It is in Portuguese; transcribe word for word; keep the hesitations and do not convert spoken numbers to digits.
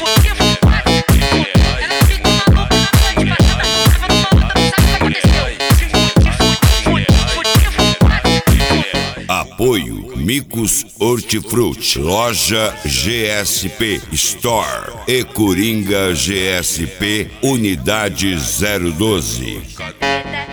fudivo, quase te fudivo. Ela ficou maluca na noite passada, tava numa outra, não sabe o que aconteceu. Te fudivo, fudivo, fudivo, quase te fudivo. Apoio Micos Hortifruti, Loja G S P Store e Coringa G S P Unidade zero doze. Preta,